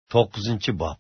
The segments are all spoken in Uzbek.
9-chi bob.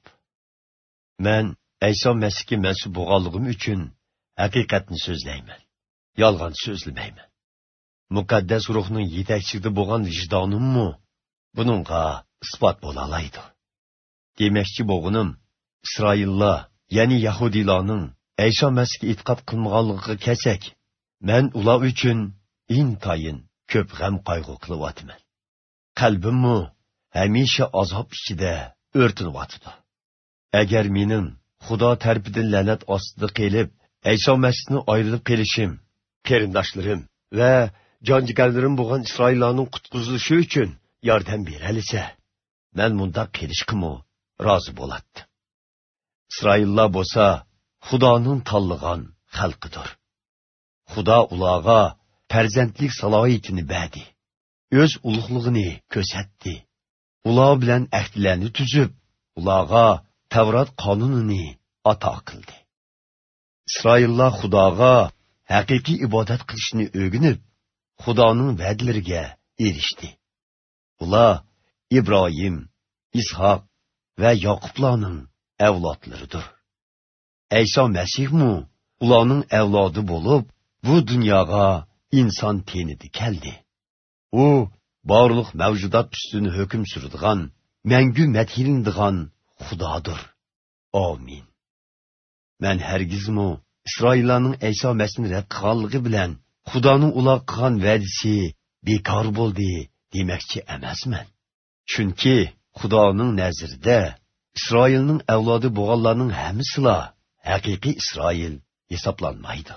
Men Ayso Masihga mansub bo'lganligim uchun haqiqatni so'zlayman. Yolg'on so'zlamayman. Muqaddas ruhning yetakchisi bo'lgan vijdonimmi buningga isbot bo'la oladi. Demakchi bo'lganim, Isroillar, ya'ni Yahudilarning Ayso Masihga e'tiqod qilmaganligiga kelsak, men ular uchun intayin ko'p g'am qayg'u qilyapman. Qalbimmi hamisha azob ichida o'rtinyapti. Agar mening Xudo tarafidan la'nat ostida qilib, Ayso Masihni ayrilib qilishim, qarindoshlarim va jonjigarlarim bo'lgan Isroillarning qutqizilishi uchun yordam beralisa, men mundaq qilishqimi rozi bo'ladi. Isroillar bo'lsa Xudoning tanlagan xalqidir. Xudo ularga farzandlik salohiyatini berdi. O'z ulug'ligini ko'rsatdi. Ular bilan ahdlarni tuzib, ularga Tavrat qonunini ato qildi. Isroillar Xudoga haqiqiy ibodat qilishni o'rganib, Xudoning va'dalariga erishdi. Ular Ibrohim, Ishoq va Yoqublarning avlodlaridir. Ayso Masihmi ularning avlodi bo'lib, bu dunyoga inson tenida keldi. U barliq mavjudot ustini hukm suradigan, mangu madhilinadigan Xudodir. Amin. Men hargizmi Isroillarning Ayso Masihni rad qilganligi bilan Xudoning ular qilgan va'dasi bekor bo'ldi demoqchi emasman. Chunki Xudoning nazarida Isroilning avlodi bo'lganlarning hammasilar haqiqiy Isroil hisoblanmaydi.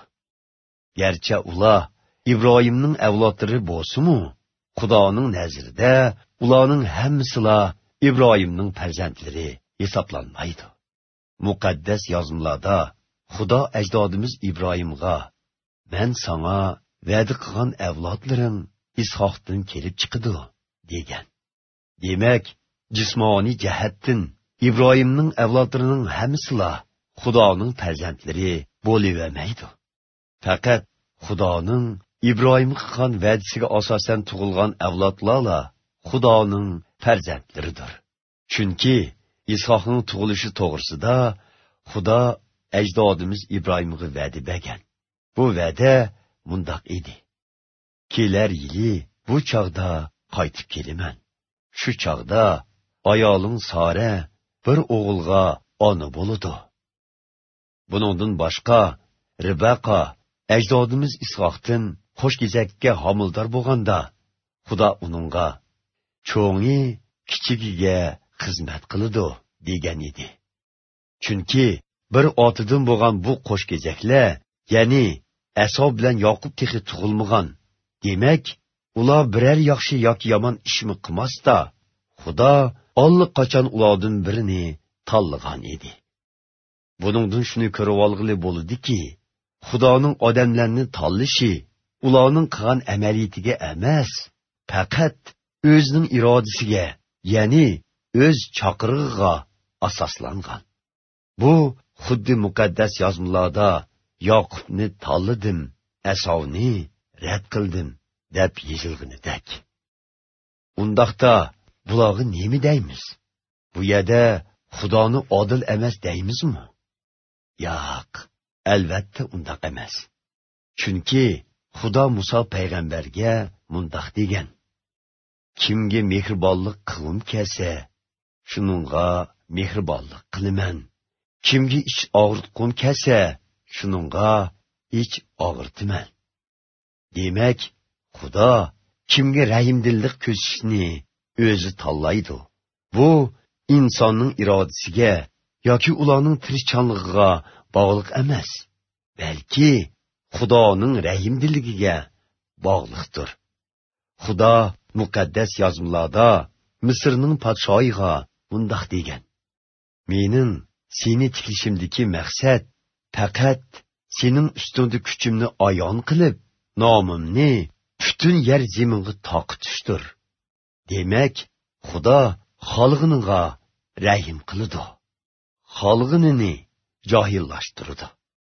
Gerçi ular İbrahimning avlodlari bo'lsa-mu, Xudoning nazarida ularning hammasilar İbrahimning farzandlari hisoblanmaydi. Muqaddas yozmalarda Xudo ajdodimiz İbrahimga "Men sana va'da qilgan avlodlaring Ishoqdan kelib chiqdi" degan. Demak, jismoniy jihatdan İbrahimning avlodlarining hammasilar Xudoning farzandlari bo'lavermaydi. Faqat Xudoning İbrahimga qilgan va'dasiga asosan tug'ilgan avlodlar Xudoning farzandlaridir. Chunki Ishoqning tug'ilishi to'g'risida Xudo ajdodimiz İbrahimga va'da bergan. Bu va'da mundaq edi: "Kelar yili bu chaqda qaytib kelaman. Shu chaqda ayoling Sara bir o'g'ilga ona bo'ladi." Buningdan boshqa Ribaqa ajdodimiz Ishoqdan qo'shkezakka homildor bo'lganda, Xudo uningga cho'ngi kichigiga xizmat qiladi degan edi. Chunki bir otidan bo'lgan bu qo'shkezaklar, ya'ni Aso bilan Yoqub texi tug'ilmagan. Demak, ular biror yaxshi yoki yomon ishmi qilmasda, Xudo allaqachon ulardan birini tanlagan edi. Buningdan shuni ko'rib olg'ili bo'ldiki, Xudoning odamlarni tanlashi ularning qilgan amaliyatiga emas, faqat o'zining irodasiga, ya'ni o'z chaqirig'iga asoslangan. Bu xuddi muqaddas yozmalarda Yoqubni tanladim, Asovni rad qildim deb yozilganidek. Undaqda bularga nima deymiz? Bu yerda Xudoni odil emas deymizmi? Yo'q, albatta undaq emas. Chunki Xudo Musa payg'ambarga mundaq degan: "Kimga mehribonlik qilgim kelsa, shuningga mehribonlik qilaman. Kimga ich og'ritgim kelsa, shuningga ich og'irtaman." Demak, Xudo kimga rahimdillik ko'rsatishni o'zi tanlaydi. Bu insonning irodasiga yoki ularning tirishchanligiga bog'liq emas, balki Xudoning rahimdilligiga bog'liqdir. Xudo muqaddas yozmalarda Misrning podshohiga mundaq degan: "Mening seni tiklishimdagi maqsad faqat sening ustunda kuchimni ayon qilib, nomimni butun yer zaminga taqitishdir." Demak, Xudo xalqiga rahim qiladi, xalqini johillashtiradi.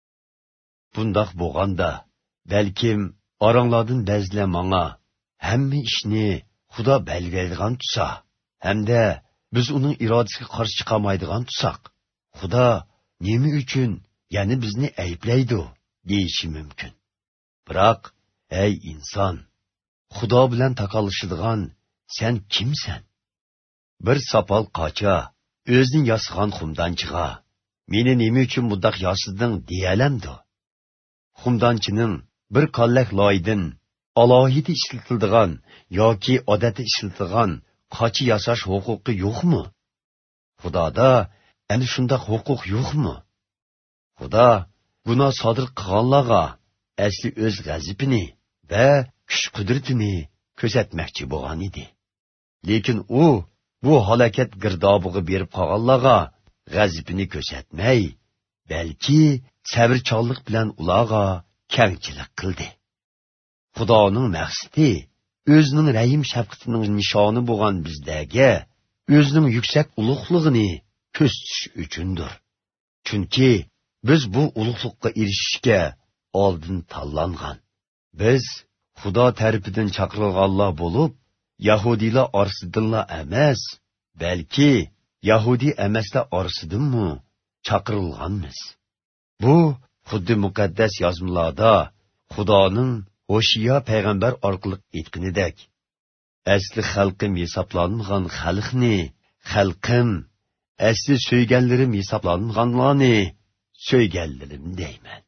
Bundaq bo'lganda, balkim oranglardan ba'zilar menga hamma ishni Xudo belgilagan tutsa, hamda biz uning irodasiga qarshi chiqamaydigan tutsak, Xudo nima uchun yana bizni ayblaydi deyishi mumkin. Biroq, ey inson, Xudo bilan taqalishadigan sen kimsan? Bir sopol qocha, o'zing yasg'an xumdanchiga, meni nima uchun bundoq yasiding deyalamdi. Xumdanchining bir qallak loydin alohida ishlatiladigan yoki odatda ishlatiladigan qochi yasash huquqi yo'qmi? Xudoda ana shundoq huquq yo'qmi? Xudo gunoh sodir qilganlarga asli o'z g'azabini va kuch-qudratini ko'rsatmoqchi bo'lgan edi. Lekin u bu halokat girdobiga berib qolganlarga g'azabini ko'rsatmay, balki sabrchanlik bilan ularga kengchilik qildi. Xudoning maqsadi o'zining rahim shafqatining nishoni bo'lgan bizlarga o'zining yuksak ulug'ligini ko'rsatish uchundir. Chunki biz bu ulug'likqa erishishga oldin tanlangan. Biz Xudo tarafidan chaqirilganlar bo'lib, Yahudilar orasidanla emas, balki Yahudi emaslar orasidanmi chaqirilganmiz. Bu xuddi muqaddas yozmalarda Xudoning Hoşiya payg'ambar orqali aytganidek, asli xalqim hisoblanmagan xalqni xalqim, asli so'yganlarim hisoblanmaganlarni so'yganlarim deyman.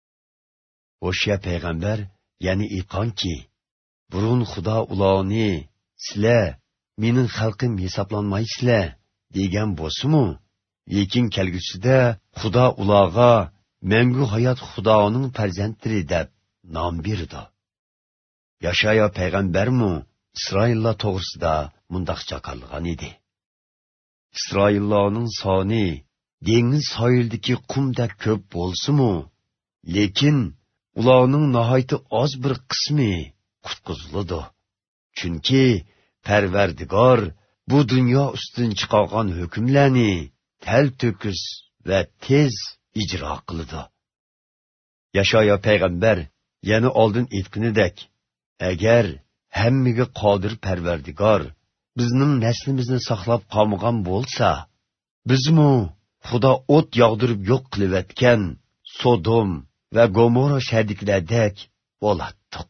Hoşiya payg'ambar yani aytganki, burun Xudo ularni sizlar mening xalqim hisoblanmaysizlar degan bo'lsa-mu, lekin kelgusida Xudo ularga mangu hayot Xudoning farzandlari deb nom berdi. Yashaya payg'ambarmu İsraillar to'g'risida mundaq chaqirgan edi. İsraillarning soni dengiz soyildagi qumdek ko'p bo'lsa-mu, lekin ularning nihoyatda oz bir qismi qutqizildi. Chunki Parvardigor bu dunyo ustidan chiqargan hukmlarni tal-to'kis va tez ijro qildi. Yashaya payg'ambar yana oldin aytganidek, agar hammaga qodir Parvardigor bizning naslimizni saqlab qolmagan bo'lsa, bizmi Xudo o't yog'dirib yo'q qilayotgan Sodom va Gomorra shahridagilardek bo'latdiq.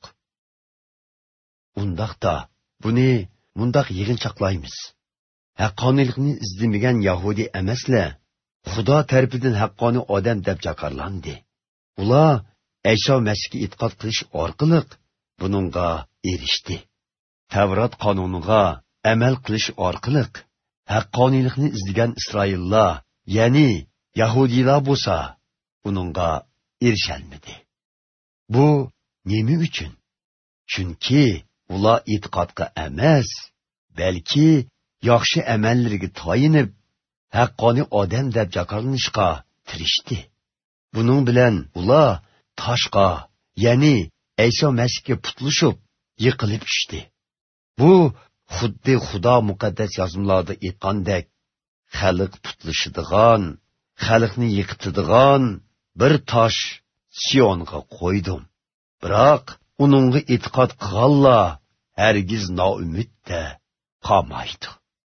Undaqda buni mundaq yig'inchoqlaymiz. Haqqoniylikni izlamagan Yahudi emaslar Xudo tarafidan haqqoniy odam deb chaqirlandi. Ular Ayşo Masihga e'tiqod qilish orqali buningga erishdi. Tavrat qonuniga amal qilish orqali haqqoniylikni izlagan Isroillar, ya'ni Yahudilar bo'lsa, uningga erishalmadi. Bu nima uchun? Chunki ular e'tiqodga emas, balki yaxshi amallariga toyinib, haqqoniy odam deb chaqirishga tirishdi. Buning bilan ular toshqa, ya'ni Ayşo Masihga putlashib, yiqilib tushdi. Bu xuddi Xudo muqaddas yozmalarda aytgandek, xalq putlashadigan, xalqni yiqitadigan bir tosh Siyonga qo'ydim. Biroq uningga e'tiqod qilganlar hargiz noumidda qolmaydi.